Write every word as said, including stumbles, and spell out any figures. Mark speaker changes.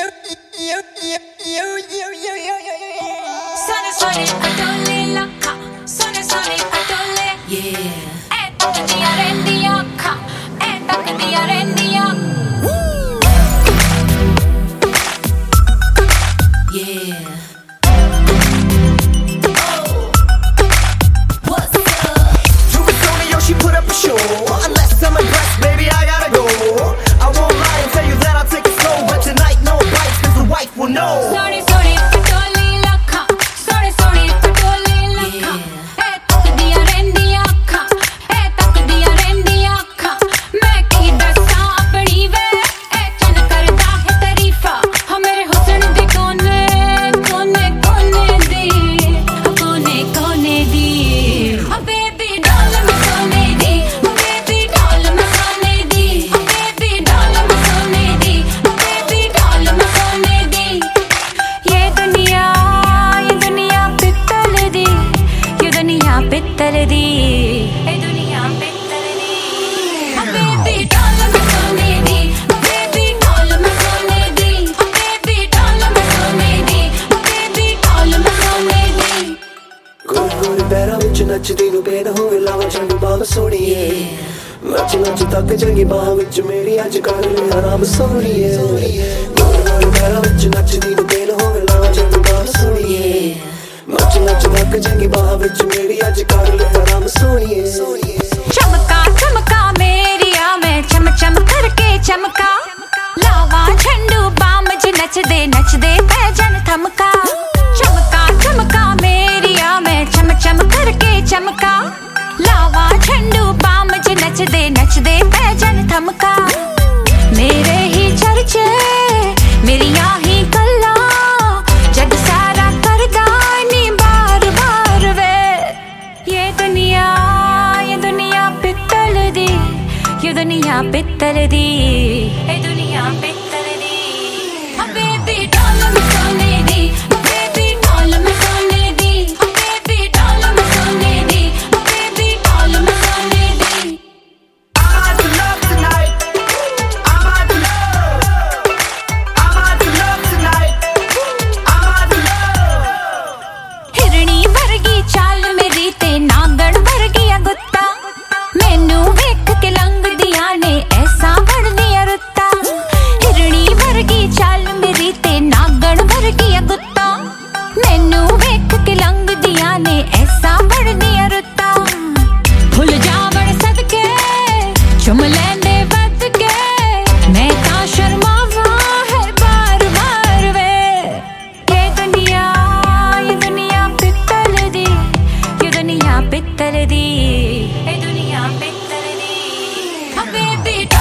Speaker 1: Sone sone atole lakha, sone sone atole. Yeah. Eh tak diya rendiya kha, eh tak diya rendiya. Yeah.
Speaker 2: She put up a show. Unless I'm impressed, baby, I gotta go. I won't lie and tell you that I'll take it slow, but tonight no bites, cause the wife will know.
Speaker 1: Sorry, sorry, patoli lakha. Sorry, sorry, patoli lakha. Eh tak diya rendiya kha, eh tak diya rendiya kha. Main ki dasa apni ve, eh chan karda hai tarifa. Ha mere husn de kone, kone, kone di, kone, kone di. Oh baby, doll mein sone di, oh baby, doll mein sone di, oh baby, doll mein sone di, oh baby, doll mein sone di. ये दुनिया, ये दुनिया पित्तल दी, ये दुनिया पित्तल दी, ये दुनिया पित्तल दी. Oh baby, doll mein sone di, oh baby, doll mein sone di, oh baby, doll mein sone di, oh baby, doll mein sone di.
Speaker 2: गोरी गोरी पैरों विच नचदी नू बेद होवे लावा चंगी बाह सोहणीए नच नच तक चंगी बाह विच मेरी अज कर ले आराम सोहणीए गोरी गोरी पैरों विच नचदी नू बेद होवे लावा चंगी बाह सोहणीए नच नच तक चंगी बाह विच मेरी अज कर ले आराम सोहणीए
Speaker 1: चमका चमका मेरिया मैं चम चम करके चमका लावा झंडू बाम ज नचदे नचदे पैजन थमका चमका चमका मेरिया मैं चम चम करके चमका लावा झंडू बाम ज नचदे नचदे पैजन थमका मेरे ही चर्चे मेरिया ही गल्ला जग सारा करदा नी बार बार वे ये दुनिया ये दुनिया पित्तल दी ये दुनिया पित्तल दी ये दुनिया पित्तल दी. Oh baby, doll mein sone di, oh baby, doll mein sone di, oh baby, doll mein sone di, oh baby, doll mein sone di.
Speaker 2: I'm out to love tonight. I'm out to love. I'm out to love tonight. I'm out to love.
Speaker 1: हिरणी वर्गी चाल मेरी ते नागण वर्गिया गुत्ता मैनू वेख के लंघ दिया ने ऐसा बढ़दिया रुत्ता हिरणी वर्गी चाल मेरी ते नागण वर्गिया गुत्ता मैनू वेख के लंघ दिया ने ऐसा बढ़दिया रुत्ता भुल जावण सदके चुम लैंदे बद के मैं ता शर्मावा है बार बार वे ये दुनिया ये दुनिया पित्तल दी ये दुनिया पित्तल दी ये दुनिया पित्तल दी. Oh baby,